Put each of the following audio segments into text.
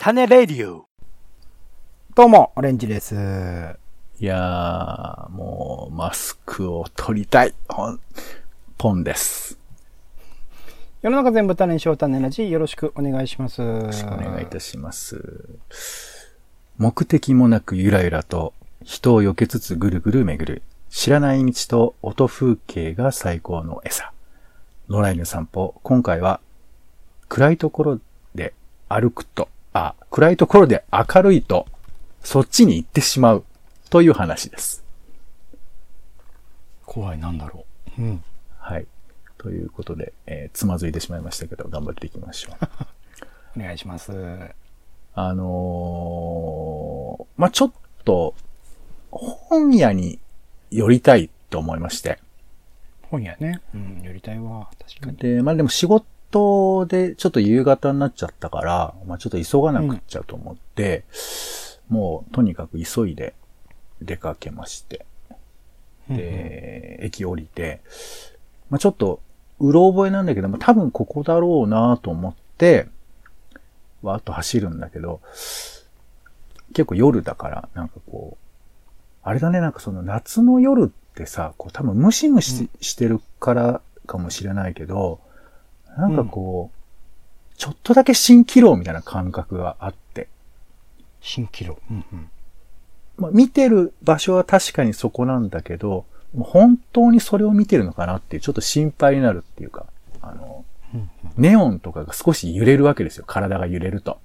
種レディオ。 どうも、オレンジです。 いやー、もう、マスクを取りたい。ポンです。 世の中全部種にしよう種ラジ、よろしくお願いします。よろしくお願いいたします。目的もなくゆらゆらと人を避けつつぐるぐる巡る。知らない道と音風景が最高の餌。野良犬散歩。今回は暗いところで歩くと、暗いところで明るいと、そっちに行ってしまうという話です。 怖い、なんだろう。うん。 はい。ということで、つまずいてしまいましたけど、頑張っていきましょう。お願いします。ちょっと、本屋に寄りたいと思いまして。 本屋ね。うん、寄りたいわ。確かに。 で、でも仕事でちょっと夕方になっちゃったから、ちょっと急がなくっちゃと思って、もうとにかく急いで出かけまして。で、駅降りて、ちょっと、うろ覚えなんだけども、多分ここだろうなと思って、わーっと走るんだけど、結構夜だから、あれだね、その夏の夜ってさ、多分ムシムシしてるからかもしれないけど、ちょっとだけ蜃気楼みたいな感覚があって。 蜃気楼。 見てる場所は確かにそこなんだけど、本当にそれを見てるのかなっていう、ちょっと心配になるっていうか、ネオンとかが少し揺れるわけですよ。体が揺れると。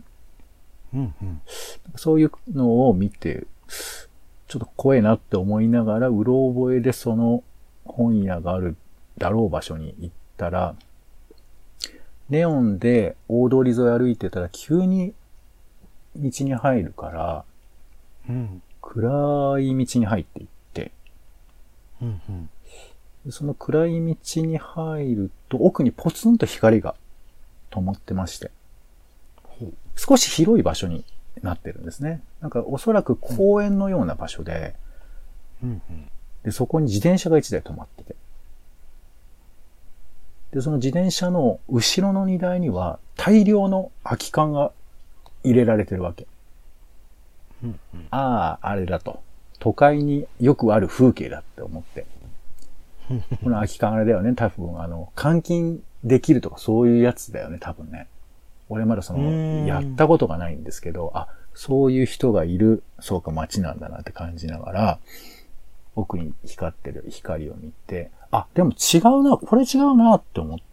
そういうのを見て、ちょっと怖いなって思いながら、うろ覚えでその本屋があるだろう場所に行ったら、ネオンで大通り沿い歩いてたら急に道に入るから、暗い道に入っていって、その暗い道に入ると奥にポツンと光が灯ってまして、少し広い場所になってるんですね。おそらく公園のような場所で、でそこに自転車が1台止まってて、でその自転車の後ろの荷台には大量の空き缶が入れられてるわけ。あれだと。都会によくある風景だって思って。この空き缶あれだよね。多分監禁できるとかそういうやつだよね。多分ね。俺まだやったことがないんですけど、そういう人がいる、そうか街なんだなって感じながら、奥に光ってる光を見て、でも違うな、これ違うなって思って。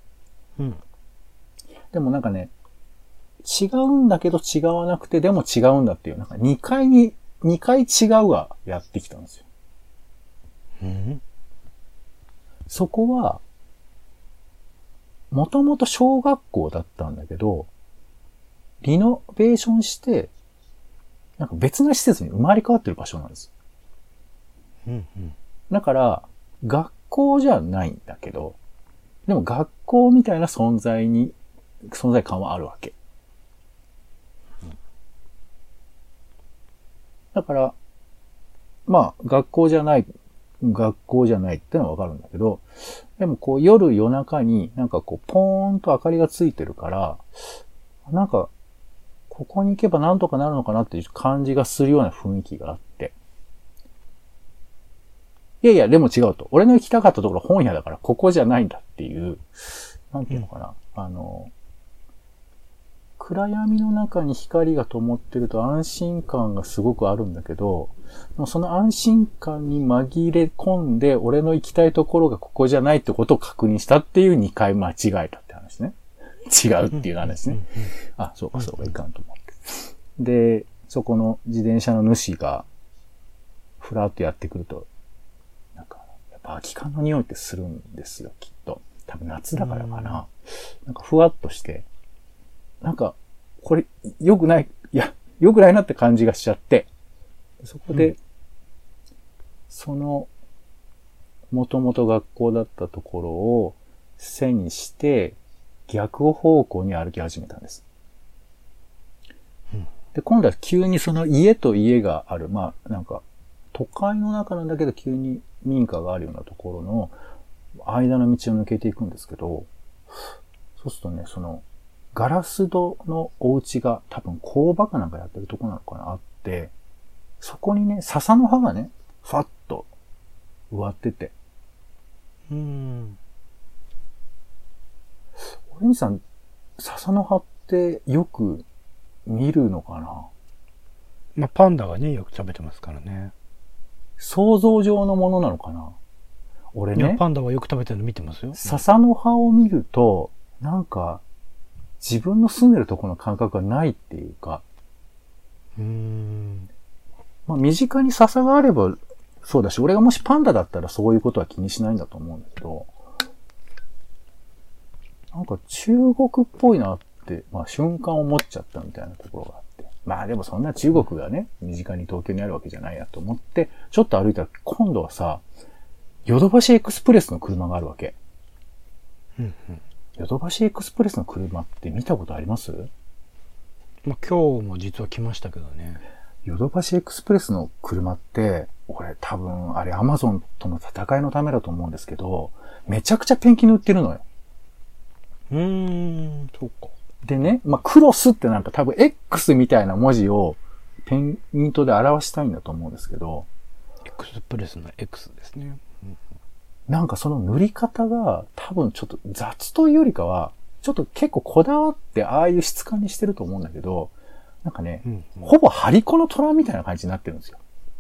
でも違うんだけど違わなくて、でも違うんだっていう、2回違うがやってきたんですよ。そこは、もともと小学校だったんだけど、リノベーションして、別な施設に生まれ変わってる場所なんですよ。だから、学校じゃないんだけど、でも学校みたいな存在感はあるわけ。だから、学校じゃないってのはわかるんだけど、でも夜中にポーンと明かりがついてるから、ここに行けばなんとかなるのかなっていう感じがするような雰囲気があって。いや、でも違うと。俺の行きたかったところ本屋だからここじゃないんだっていう、なんていうのかな。暗闇の中に光が灯ってると安心感がすごくあるんだけど、その安心感に紛れ込んで、俺の行きたいところがここじゃないってことを確認したっていう2回間違えたって話ね。違うっていう話ね。そうか、いかんと思って。で、そこの自転車の主が、ふらっとやってくると、やっぱ空き缶の匂いってするんですよ、きっと。多分夏だからかな。ふわっとして、これ、良くない、良くないなって感じがしちゃって、そこで、もともと学校だったところを背にして、逆方向に歩き始めたんです。で、今度は急に家と家がある、都会の中なんだけど急に民家があるようなところの間の道を抜けていくんですけど、そうするとね、 ガラス戸のお家が多分工場かなんかやってるとこなのかなあって、そこにね、笹の葉がね、ファッと植わってて。オレンジさん、笹の葉ってよく見るのかな？ まあ、パンダがね、よく食べてますからね。 想像上のものなのかな？俺いや、 ね、 パンダはよく食べてるの見てますよ。 笹の葉を見ると、なんか、自分の住んでるところの感覚がないっていうか、まあ、身近に笹があれば、そうだし、俺がもしパンダだったらそういうことは気にしないんだと思うんだけど、なんか中国っぽいなって、まあ瞬間思っちゃったみたいなところがあって。まあでもそんな中国がね、身近に東京にあるわけじゃないなと思って、ちょっと歩いたら今度はさ、ヨドバシエクスプレスの車があるわけ。ヨドバシエクスプレスの車って見たことあります？ まあ、今日も実は来ましたけどね。 ヨドバシエクスプレスの車って、俺多分あれアマゾンとの戦いのためだと思うんですけど、めちゃくちゃペンキ塗ってるのよ。 そうか。 でね、まあ、クロスってなんか多分 X みたいな文字をペンイントで表したいんだと思うんですけど、 エクスプレスの X ですね。 なんかその塗り方が多分ちょっと雑というよりかは、ちょっと結構こだわってああいう質感にしてると思うんだけど、なんかね、ほぼ張り子の虎みたいな感じになってるんですよ。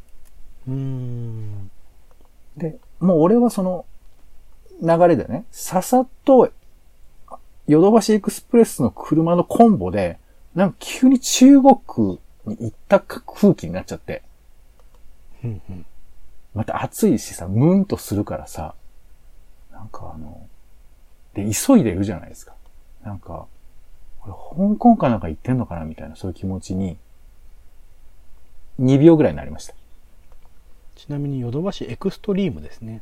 で、もう俺はその流れでね、笹とヨドバシエクスプレスの車のコンボで、なんか急に中国に行った空気になっちゃって。また暑いしさ、ムーンとするからさ、なんかで、急いでるじゃないですか。なんか、これ香港かなんか行ってんのかなみたいな、そういう気持ちに、2秒ぐらいになりました。 ちなみにヨドバシエクストリームですね。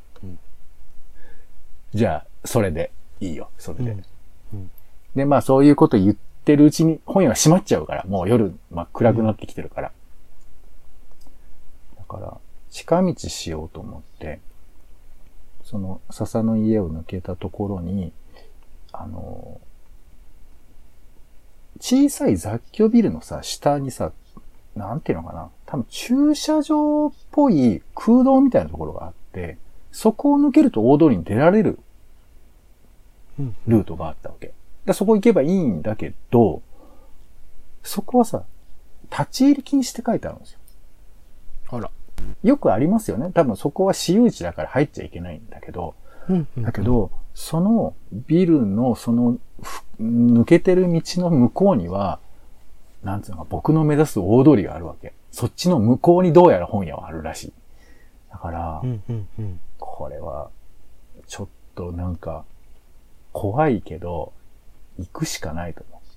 じゃあ、それでいいよ、それで。で、まあそういうこと言ってるうちに本屋が閉まっちゃうから、もう夜真っ暗くなってきてるから。だから、近道しようと思って、その笹の家を抜けたところに、小さい雑居ビルのさ、下にさ、なんていうのかな、多分駐車場っぽい空洞みたいなところがあって、そこを抜けると大通りに出られるルートがあったわけ。そこ行けばいいんだけど、そこはさ、立ち入り禁止って書いてあるんですよ。 あら。 よくありますよね。多分そこは私有地だから入っちゃいけないんだけど、だけど、そのビルのその抜けてる道の向こうには、なんつうのか、僕の目指す大通りがあるわけ。そっちの向こうにどうやら本屋はあるらしい。だから、これは、ちょっとなんか、怖いけど、行くしかないと思って。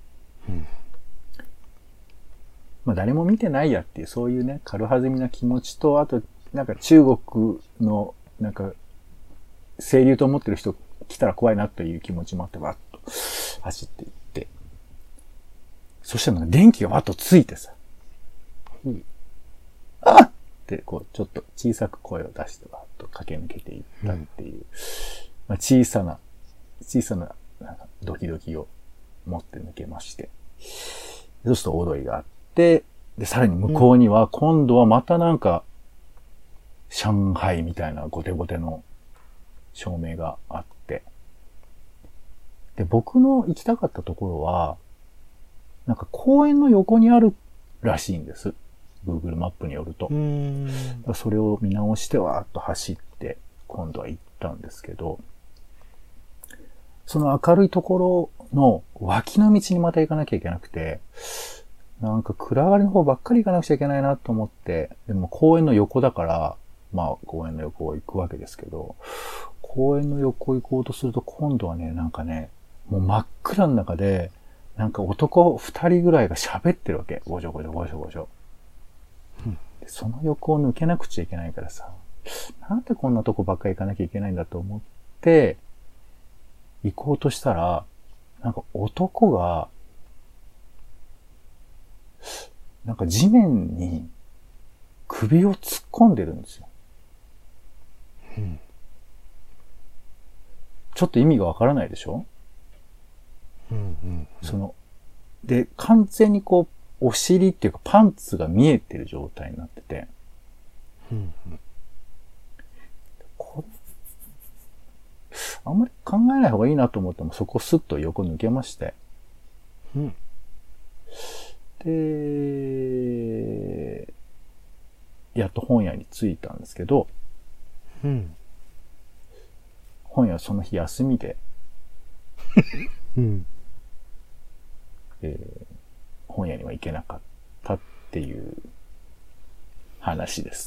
まあ誰も見てないやっていう、そういうね、軽はずみな気持ちと、あと、なんか中国の、なんか、清流と思ってる人来たら怖いなという気持ちもあって、わっと走っていって。そしたら電気がわっとついてさ。あっってこう、ちょっと小さく声を出してわっと駆け抜けていったっていう、まあ、小さな、なんかドキドキを持って抜けまして。そうすると大通りがあって、で、さらに向こうには、今度はまたなんか、上海みたいなゴテゴテの照明があって。で、僕の行きたかったところは、なんか公園の横にあるらしいんです。Google マップによると。それを見直してわーっと走って、今度は行ったんですけど、その明るいところの脇の道にまた行かなきゃいけなくて、なんか暗がりの方ばっかり行かなくちゃいけないなと思って、でも公園の横だから、まあ公園の横を行くわけですけど、公園の横行こうとすると今度はね、なんかね、もう真っ暗の中で、なんか男二人ぐらいが喋ってるわけ。ごしょごしょごしょごしょ。でその横を抜けなくちゃいけないからさ、なんでこんなとこばっかり行かなきゃいけないんだと思って、行こうとしたら、なんか男が、なんか地面に首を突っ込んでるんですよ。ちょっと意味がわからないでしょ？ で、完全にこう、お尻っていうかパンツが見えてる状態になってて、あんまり考えない方がいいなと思っても、そこスッと横抜けまして。で、やっと本屋に着いたんですけど、本屋その日休みで、本屋には行けなかったっていう話です。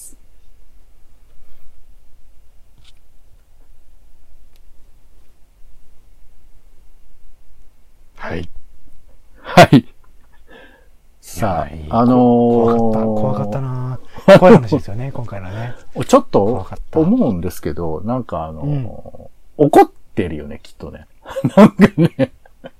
はい。 はい。さあ、 怖かったな怖い話ですよね、今回のね。 ちょっと思うんですけど、なんか怒ってるよね、きっとね。なんかね、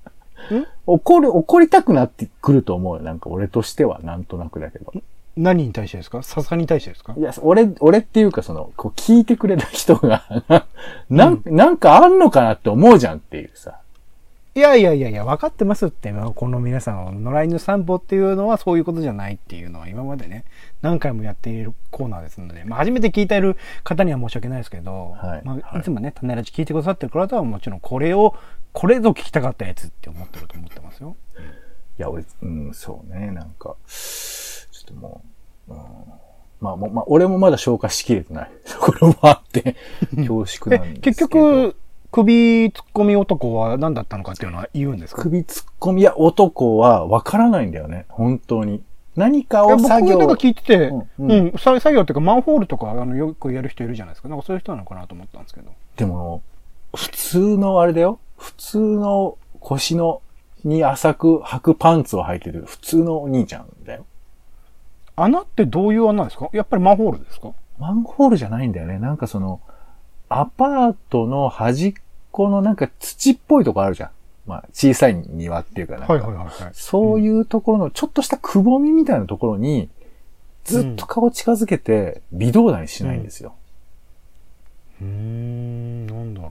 怒りたくなってくると思うよ。なんか俺としては、なんとなくだけど。 何に対してですか？笹に対してですか？ いや、俺っていうかこう聞いてくれた人がなんかあんのかなって思うじゃんっていうさ。 いや、分かってますって。この皆さん、野良犬散歩っていうのはそういうことじゃないっていうのは今までね、何回もやっているコーナーですので、初めて聞いている方には申し訳ないですけど、いつもね、種ラジ聞いてくださってる方はもちろんこれぞ聞きたかったやつって思ってると思ってますよ。 いや、そうね、なんか、ちょっともう、俺もまだ消化しきれてないところもあって、恐縮なんですけど。 結局、首突っ込み男は何だったのかっていうのは言うんですか？ 首突っ込み男は分からないんだよね、本当に。何かを作業。 僕なんか聞いてて、作業っていうかマンホールとかよくやる人いるじゃないですか。なんかそういう人なのかなと思ったんですけど。 でも、普通のあれだよ。普通の腰に浅く履くパンツを履いてる普通のお兄ちゃんだよ。 穴ってどういう穴ですか？やっぱりマンホールですか？ マンホールじゃないんだよね。なんかアパートの端っこのなんか土っぽいとこあるじゃん。小さい庭っていうかなんか。そういうところのちょっとしたくぼみみたいなところに、ずっと顔近づけて微動だにしないんですよ。 なんだろう。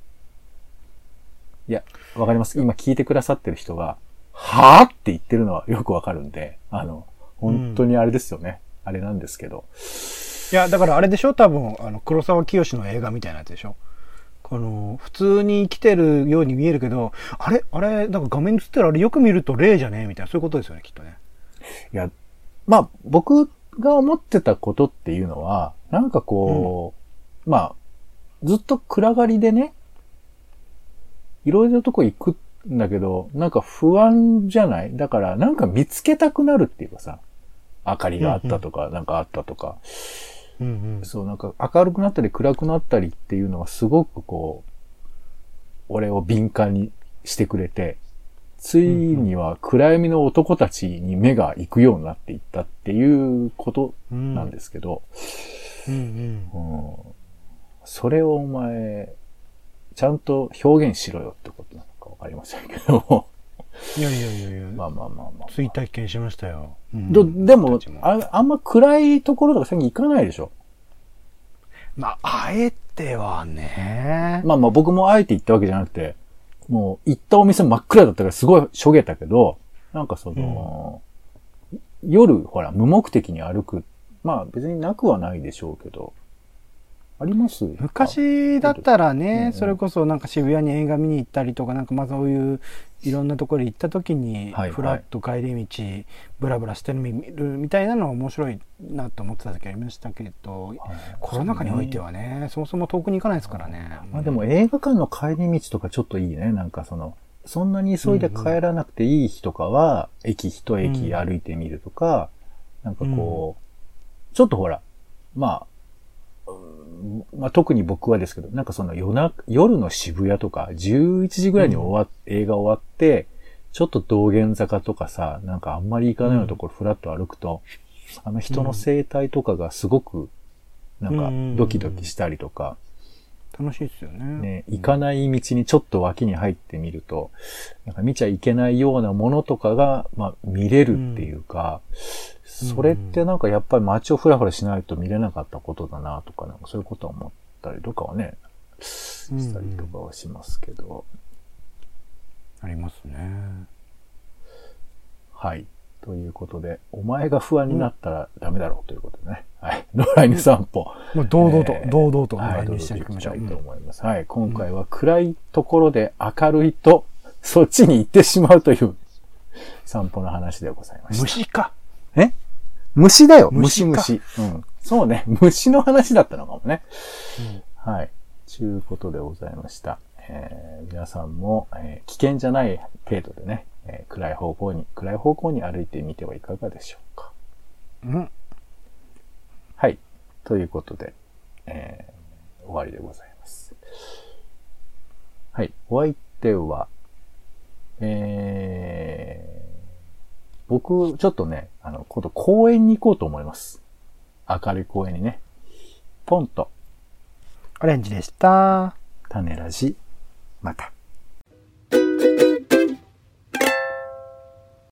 いや、わかります。今聞いてくださってる人が、はぁって言ってるのはよくわかるんで、本当にあれですよね。あれなんですけど。 いや、だからあれでしょ？多分、黒沢清の映画みたいなやつでしょ？普通に生きてるように見えるけど、あれ、なんか画面に映ってるあれよく見ると霊じゃねみたいな、そういうことですよね、きっとね。 いや、僕が思ってたことっていうのは、なんかこう、ずっと暗がりでね、いろいろなとこ行くんだけど、なんか不安じゃない？だから、なんか見つけたくなるっていうかさ、明かりがあったとか、なんかあったとか、そう、なんか明るくなったり暗くなったりっていうのがすごくこう、俺を敏感にしてくれて、ついには暗闇の男たちに目が行くようになっていったっていうことなんですけど、それをお前、ちゃんと表現しろよってことなのかわかりませんけど。 いや。追体験しましたよ。 でもあんま暗いところとか最近行かないでしょ？ あえてはね。 僕もあえて行ったわけじゃなくて、もう行ったお店真っ暗だったからすごいしょげたけど、なんか夜、ほら、無目的に歩く。別になくはないでしょうけど、あります？ 昔だったらね、それこそなんか渋谷に映画見に行ったりとか、なんかそういういろんなところに行った時に、フラッと帰り道、ブラブラしてるみたいなのは面白いなと思ってた時ありましたけど、コロナ禍においてはね、そもそも遠くに行かないですからね。 でも映画館の帰り道とかちょっといいね。なんかそんなに急いで帰らなくていい日とかは、駅一駅歩いてみるとか、なんかこう、ちょっとほら、特に僕はですけど、なんか夜の渋谷とか、11時ぐらいに映画終わって、ちょっと道玄坂とかさ、なんかあんまり行かないようなところフラッと歩くと、人の生態とかがすごく、なんかドキドキしたりとか、 楽しいですよね。 行かない道にちょっと脇に入ってみると、なんか見ちゃいけないようなものとかが、見れるっていうか、それってなんかやっぱり街をフラフラしないと見れなかったことだなとか、なんかそういうことは思ったりとかはね、したりとかはしますけど。 ありますね。 はい。ということで、お前が不安になったらダメだろうということでね。はい。野良犬散歩。 もう堂々と、堂々とおはい、 願堂々といしていきましょう。 いきたいと思います。はい。今回は暗いところで明るいと、そっちに行ってしまうという散歩の話でございました。 虫か。 虫だよ。 虫か。 虫。うん。そうね。虫の話だったのかもね。はい。ということでございました。皆さんも、危険じゃない程度でね、暗い方向に歩いてみてはいかがでしょうか。はい。ということで、終わりでございます。はい。お相手は、僕、ちょっとね、今度公園に行こうと思います。明るい公園にね。ポンと。 オレンジでした。 種ラジ。また。